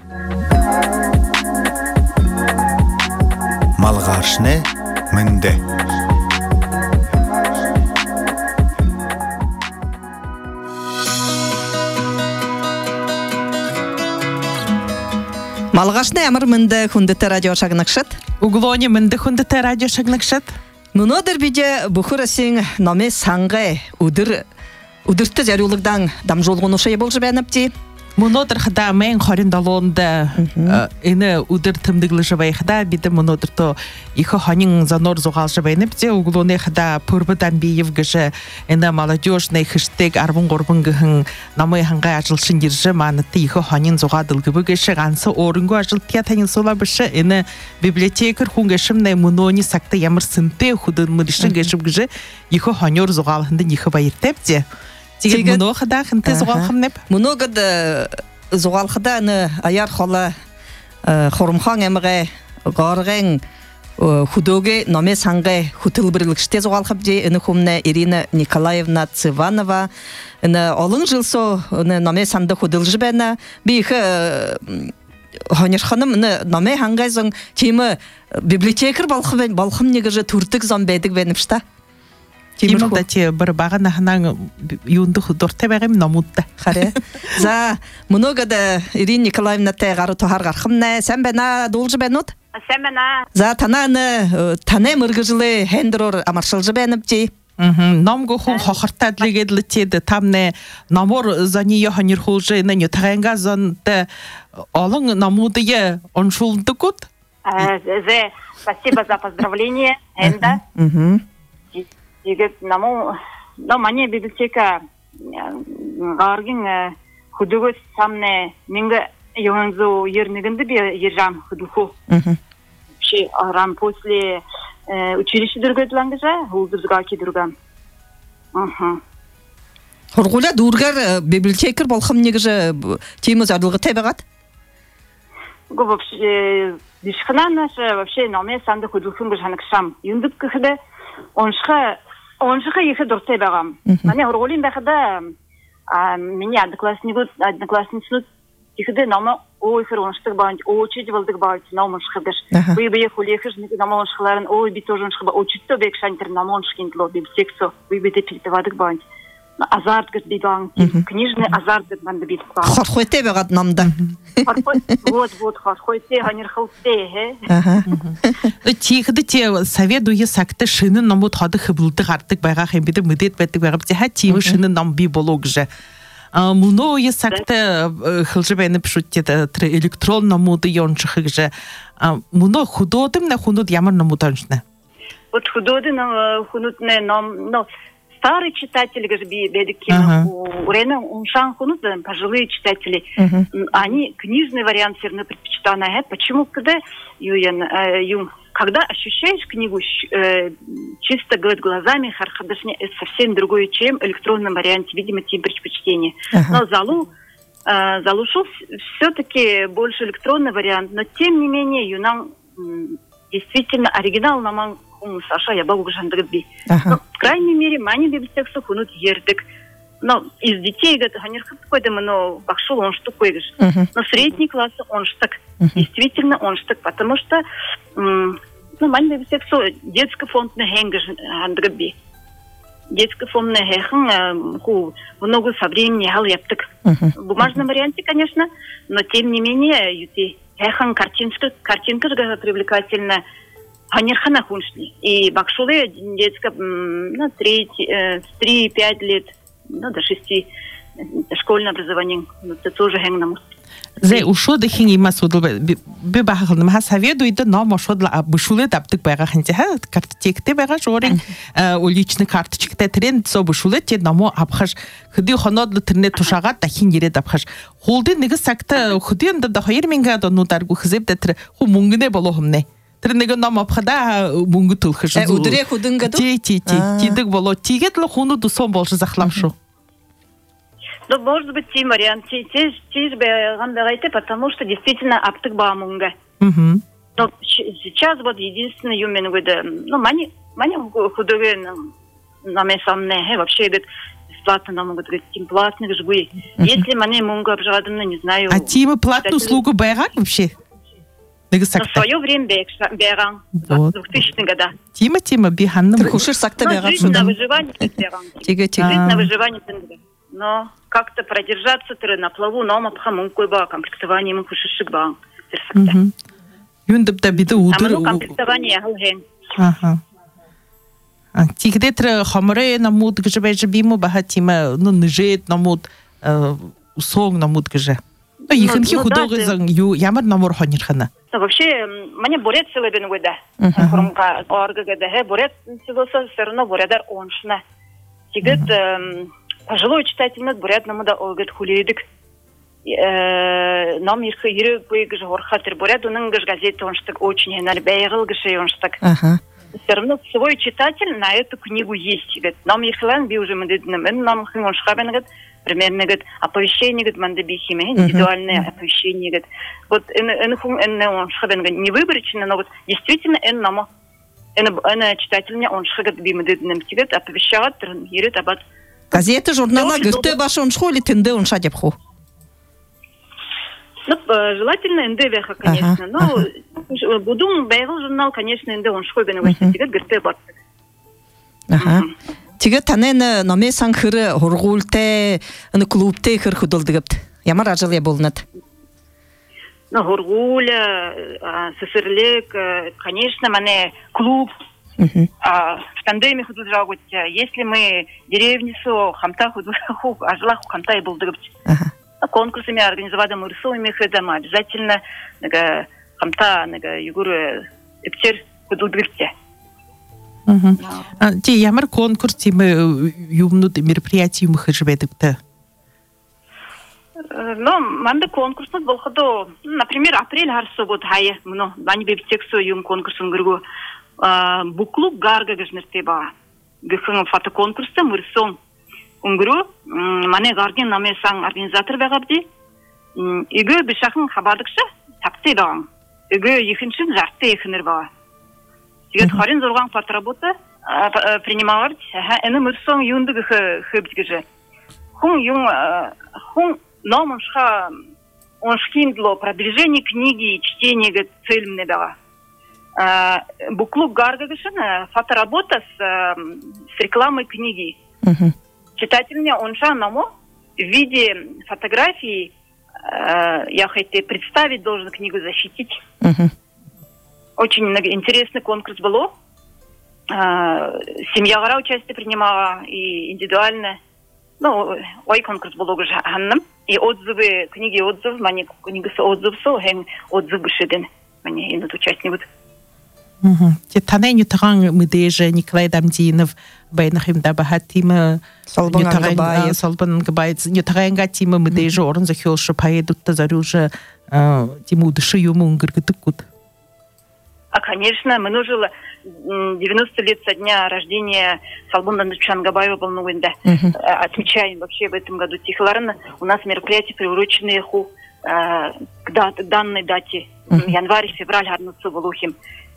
Малгашне мэнде. Малгашне амыр мэнде хундыты радио шагнакшат. Углоне мэнде хундыты радио шагнакшат. Нунодыр биде бухурасың номе саңғы удыртты жарулыгдан дамжолғын ошай болжы бәніпті. Монодыр хада мен хориндалонда эне удыр тымдыглы жабай хада биде монодыр то ихо ханин занор зугал жабай непте углоне хада пурбадан биев гыжы эне молодежный хэштег арбун горбун гыхын намай ханга ажылшын гиржы манытты ихо ханин зугадылгы быгышы гансы орынгу ажылтия танин сола бышы эне библиотекар хунгашымнай монони сакта ямыр сынты худын мырышын гашып гыжы ихо ханер зугал хынды ихо байыртепте. Тиген моно хада хынты зугал хымнеп. Моно гыды зугал хада аяр хола хорумхан эмге гарген худоге номе саңғы хутыл бірлікште зугал хабде эне хумне Ирина Николаевна Цыванова эне олың жылсо номе санды худылжы бәна бейхі ханер ханым номе хангайзың темі библиотекар балхым негіжі туртык зомбедік бәніпшта. Ималда те бір бағана ханан юнды худорте бәгім намудда. Харе. За, много да Ирина Николаевна те гару тухар гархымна. Сән бәна должы бәнуд? Сән бәна. За, тане мұргыжылы хендерор амаршылжы бәніпчей. Намгу хун хохарта длигедлі теді. Тамне намор зания ханер хулжы нәне тағайынға занды алың намудые оншулды куд? Спасибо за поздравление. Энда. Егет наму, мане библиотека гаргин худугы самне минга йонзу ернигинди би ержам худуху. Вообще ран после училища дургедлангажа, улдузга кидурган. Хоргуля дургар библиотекар болхам негже темы задылгы тебегат? Вообще бишхана вообще номе санды худухун гашанакшам. Юндук кыхде оншыха ехе дұрсай бағам. Мане орғолин бәқіда мені одноклассницу ехеде намы ой фер оншытық бағын, очередь болдық бағын, намы оншықыдыр. Бұй бәйе хөл ехеш намы оншықларын, ой бей тоже оншықы ба, очетті бәк шанитер намы оншықинтіло, бей сексо, бұй бәйде пілтівадық бағын. Азарт гыз бейбағын, книжный азарт гыз банды бейдік бағын. Хорхойте бәғат намда. Вот, хорхойте, ғанер хылте, Тихды те советуе сакты шыны намуд хады хыбылдық артық байға хембеді мүдет бәттік байғып те ха тимі шыны нам бей болуг же. Муно е сакты хылжы бәйні пішуттеді электрон намуды йоншықы же. Муно худодым на хунуд ямар намуданшны? Вот худодым хунудны нам... Старые читатели, бедики, урена уншан хунут, пожилые читатели, они книжный вариант все равно предпочитают. Почему? Когда ощущаешь книгу чисто глазами, это совсем другое, чем в электронном варианте, видимо, тип предпочтения. Но залушил все-таки больше электронный вариант, но тем не менее, юнан действительно оригинал наман Саша, я могу гжандыгби. Но, в крайней мере, мани библиотексы хунут ердык. Но из детей, они какой-то, но бахшул он штукой. Но средний класс он штук. Действительно он штук, потому что мани библиотексы детский фонд на гжандыгби. Детский фонд на гехан, много со времени гал яптык. В бумажном варианте, конечно, но тем не менее, гехан картинка привлекательна. Ханерхана хуншли. И бакшулы детская 3-5 лет, до 6 школьное образование. Это тоже хэнгнамус. Зай ушоды хинги масудл бебахалным ха советует нам ушодла бушуле таптык байгахынте ха картотекте байга жорин уличный карточкте тренд со бушуле те намо абхаш хди хонодлы интернет тушага та хингире дапхаш холды неге сакта хден да хайр менга да нутаргу хзеп датр ху мунгне болохымне тренеге нам абхада мунгу тулхыш удре худынга да тидик боло тигетле хуну ду сон болшы захламшу. Ну, может быть, тем вариант, потому что действительно аптек бамунга. Но сейчас вот единственное юмен года, ну, мани худовые на месамне, вообще говорит, бесплатно нам могут говорить, тем платных жгуи. Если мне мунга обжадано, не знаю. А тима платную услугу байрак вообще? На свое время беган. В 2000-х годах. Тима биханным. Трхушир сакта беган. Жизнь на выживание беган. Жизнь на выживание беган. Но как-то продержаться на плаву, но мы пхамун койба, комплектование мы хушишик бан. Юндап биде удыр. А мы комплектование галген. Ага. Тигдетр хамре намуд гжебеж биму бахатима, ну нжет намуд сон намуд гже. Ну ихэнхи худогызан ю ямар намор хонирхана. Вообще, мне борец целый бен года. Хромка оргагада, борец селоса все равно борядар оншна. Тигет пожилой читатель борят нам да огет хулидик. Нам их ире поигж горхатер борят, он газет онштак очень энер бейгл гше онштак. Все равно свой читатель на эту книгу есть. Нам их лан би уже мы нам химон шхабен гад примерно гад оповещение гад мандабихиме индивидуальное оповещение гад. Вот он шхабен гад не выборочно, но вот действительно нам читатель он шхагад би мы гад оповещает ирет абат. Газеты, журналы, гырты башы он шхоли тынды он шадепху. Ну, желательно НДВХ, конечно. Но Будун бейгл журнал, конечно, НД он шхойбен университет гырты бат. Тиге танен номе санхыры хоргулте, клубте хыр худолдыгыпт. Ямар ажылы болнат? Ну, хоргуля, сесерлек, конечно, мане клуб. В тандеме худут жагут. Если мы деревницу, хамта худут, ажлаху хамта и болдыгыпт. Конкурсами организовали мы рисуем их это обязательно хамта югуры эптер худудгирте. Те ямар конкурс тимы юмнут мероприятий мы хажбедикте. Ну, манда конкурс был ходо, например, апрель харсобот хае, ну, они бебтексо юм конкурсом григу буклук гарга гжнертеба. Гыхын фотоконкурста мы рисуем Унгру, мане гарген наме сан организатор бегабди. Иге бишахын хабардыкша тапты баган. Иге ихиншин жарты ихинер бага. Тигет харин зорган фоторабота принималар. Эне мырсон юндыгы хыбдгеже. Хун номушха оншкиндло продвижение книги и чтение цельмне бага. Буклук гаргагышин фоторабота с рекламой книги. Читательня онша намо в виде фотографии я хотела представить, должен книгу защитить. Очень интересный конкурс был. Семья гора участие принимала и индивидуально. Ну, ой конкурс был уже ханным. И отзывы, книги отзывов, мне книга с отзывов, отзыв бешеден. Мне идут участники. Таненю таран мыдеже Николай Дамдинов байнахим да бахатима Салбан Габайц нютаренга тима мыдеже орын захёлшы поедут тазарюже тиму дыши юмунгыр гытыкут. А конечно, мы нужно 90 лет со дня рождения Салбана Чангабаева был новый, отмечаем вообще в этом году Тихларна. У нас мероприятия приурочены к данной дате, январь-февраль гарнуцу волухим.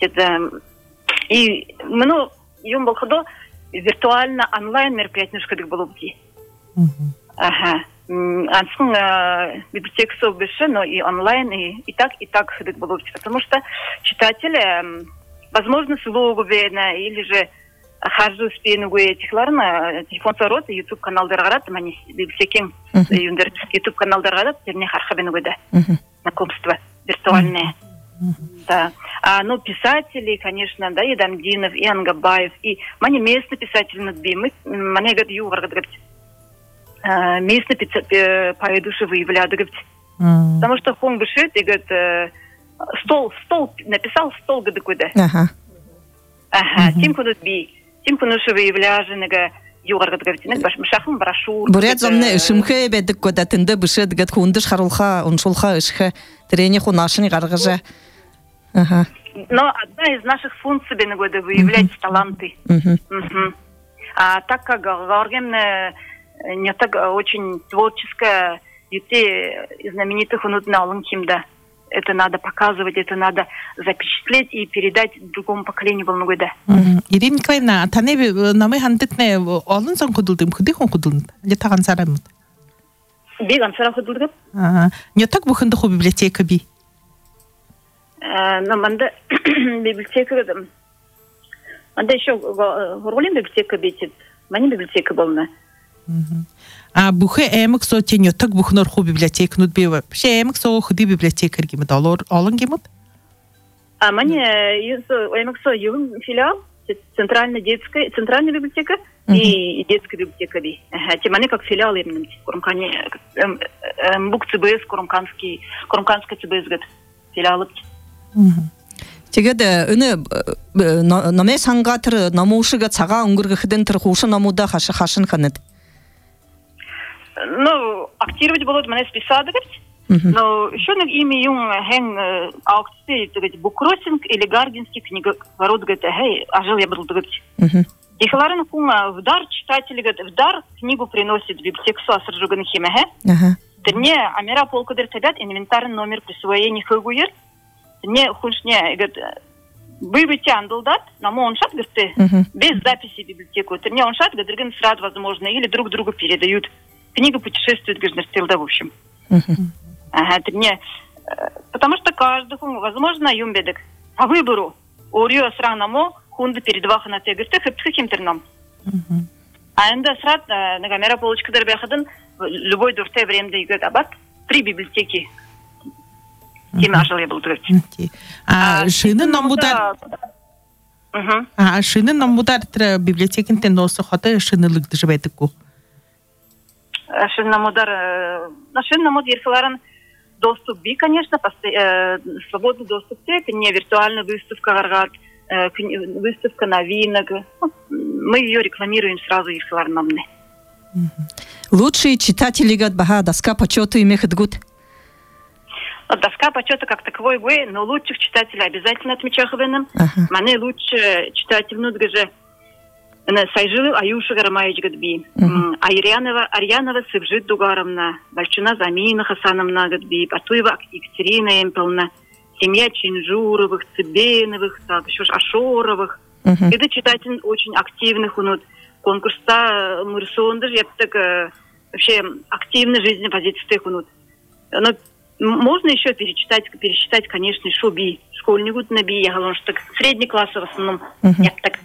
И мы юм болходо виртуально онлайн мероприятие немножко было бы. Ага. Ансын библиотека собеше, но и онлайн, и так ходить было бы. Потому что читатели, возможно, слугу видно, или же хожу с пеной этихларна, телефон сорот, YouTube канал дорогат, они библиотеки YouTube канал дорогат, теперь не хархабину выда. Знакомство виртуальное. Да. Ну, писатели, конечно, да, и Дамдинов, и Ангабаев, и мани местные писатели надбимы, мане гад ювар гад местные поэдуши выявляют, потому что хон бышит, и гад стол написал стол гад куда. Ага. Тим кудут би, тим кунуши выявляжи, нега ювар гад гад, баш мшахым брошюр. Бурят замне шимхе бедик куда тенде бышит гад хундыш харулха, уншулха ишхе, трене хунашини гаргажа. Но одна из наших функций года выявлять таланты. А так как Горген не так очень творческая, и знаменитых унутна Алынкимда. это надо показывать, это надо запечатлеть и передать другому поколению волнугойда. Ирина Николаевна, таны намы хандытне олон сон кудулдым, худихон кудулдым. Не таган сарамыт. Беган сара кудулдым. Не так бухынды ху библиотека би. Но манда библиотека, манда еще горолин библиотека битит, мани библиотека болна. А бухе эмик со тенё так бухнор ху библиотека нут бева. Ше эмик со худи библиотекар гимет олон гимет? А мани эмик со юн филиал, центральная библиотека и детская библиотека би. Те как филиал именно Курумкане бук ЦБС Курумканская ЦБС гет филиал. Тегеде үні наме саңғатыр намушыға цаға ұңгырғы хыден тұрғушы намуда хашын қанет? Ну, актировать было мене списать, но еще на имя юн хен аукции, букросинг или гардинский книговорот, гэй, а жил я был догадать. И халарен кума в дар читатели, в дар книгу приносит в библиотеку асыржуган химе, Терне амера полка дер табят инвентарный номер присвоения хылгуер. Не хуншне, выбить андалдат, на мой оншат, без записи в библиотеку. Терне оншат, гадрыган срад возможно, или друг другу передают. Книга путешествует, в общем. Терне, потому что каждый, возможно, юмбедек. По выбору, урьё сранамо, хунды перед вахана тегерте, хэптхим терном. А инда срад, нагамера полочка дербяхадын, любой дурте времени играет абат, 3 библиотеки. Тема жил я был дурте. А шины нам удар. А шины нам удар библиотекин тен носу хата шынылык дежбетику. Шины нам удар, на шины нам удар ерхаларан доступ би, конечно, свободный доступ к не виртуальная выставка гаргат, выставка новинок. Мы ее рекламируем сразу ерхаларан намны. Лучшие читатели гад бага доска почета имеет гуд. Доска почета как таковой гуэ, но лучших читателей обязательно отмечахвенным. Мане лучше читатель нудгаже сайжилы Аюша Гарамаевич гадби. Арьянова Сывжит Дугаровна, Большина Замина Хасановна гадби, Батуева Екатерина Эмпелна, семья Чинжуровых, Цыбеновых, еще Ашоровых. Это читатель очень активных, конкурса Мурсонда, я так вообще активной жизни позиции хунут. Но можно еще пересчитать, конечно, шоби, школьник на би, я говорю, что средний класс в основном, я так.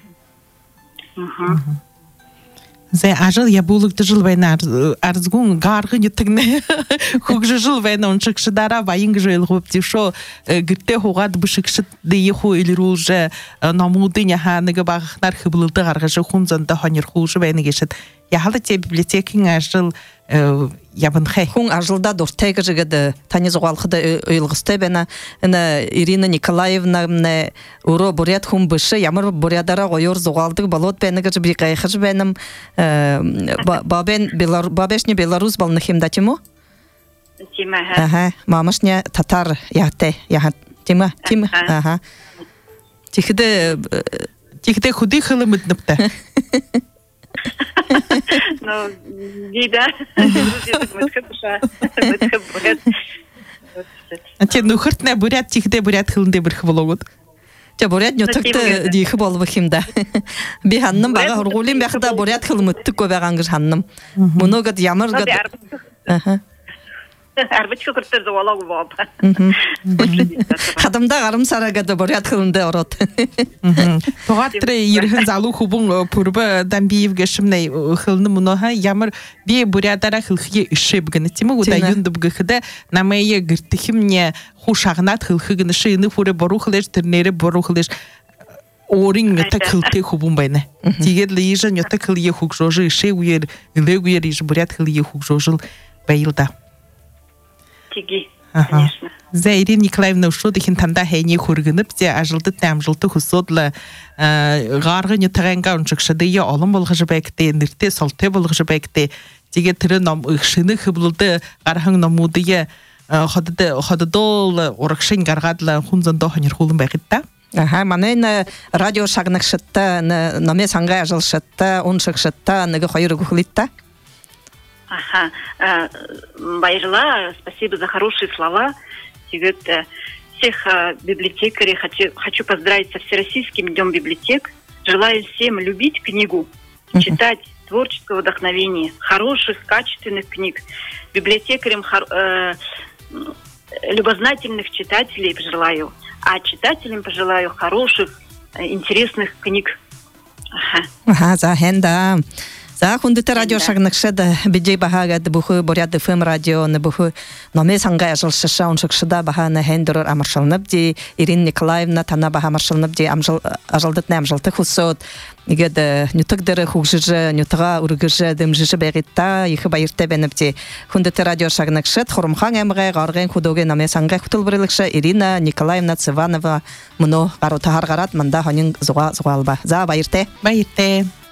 Зай ажыл я булыкты жыл вайна арзгун гаргы нетигне хугжы жыл вайна он шыкшыдара вайынг жыл гопти шо гитте хугад бышыкшыт дейху илирулже намуды няханыга багыхнар хыбылды гаргыжы хунзанда ханер хужы вайна гешет яхалы те библиотекин ажыл ябын хай хун ажылда дуртайга жыгады тани зугалхыда ыйлгысты бена Ирина Николаевна не уро бурят хун бышы ямыр бурядара гойор зугалдык болот бенеге жбикай хыж бенем бабешне Беларусь балнахим датимо Тима мамашне татар яхте Тима тихде худи хылымытныпта Ну, да. Те нухыртне бурят тихде бурят хылынде бір хвологот. Те бурят нютыкты дихи болбы химда. Би ханным бага хургулин бяхда бурят хылмытты көбәгангыр ханным. Муну гад ямыр гад. Арбачка кыртыр зуалау баб. Хадымда гарым сарагада бурят хылынде орот. Тоғаттыры ерхін залу хубың пұрбы дамбиев гешімней хылны мұноға ямыр бе бурядара хылхие үші бүгіні темі ұда юнды бүгіхіді намайы гіртіхімне хушағынат хылхығыны шыйны фуры бору хылеш, түрнері бору хылеш орын өтік хылты хубың байна. Тегерлі ежін өтік хылые хук жожы үші үйер, үлі үйер ежі буряд хылые хук жожыл байылда. Тиги, конечно. За Ирина Николаевна ушо дихин танда хайне хургынып те ажылды тәмжылты хусодлы гаргы нетаганга унчыкшыды я алым болгыжы бәкте нирте салте болгыжы бәкте теге тиры нам ышыны хыблды гархың намуды я хаддол оракшын гаргадлы хунзанда ханер хулын бәкетта. Мане радио шагнакшытта наме санга ажылшытта унчыкшытта неге хайры гухлитта. Байжла, спасибо за хорошие слова. всех библиотекарей хочу поздравить со Всероссийским днем библиотек. Желаю всем любить книгу, читать, творческого вдохновения, хороших, качественных книг. Библиотекарям любознательных читателей пожелаю, а читателям пожелаю хороших, интересных книг. Захенда. За хундыты радио шагныкшыда бидей бахагады бухы боряды фм радио не бухы номе санга ажылшыша оншыкшыда баханы хендерор амаршалнып ди Ирина Николаевна тана баха амаршалнып ди ажалдытны амжалты хусот игеде нютыгдыры хугжыжы нютыга ургыжы дымжыжы бегитта ихы байырты беніп ди хундыты радио шагныкшыд хорумхан эмге гарген худоге номе санга хутылбырылыкшы Ирина Николаевна Цыванова муно гару тахар гарат манда ханин зуга алба за байырты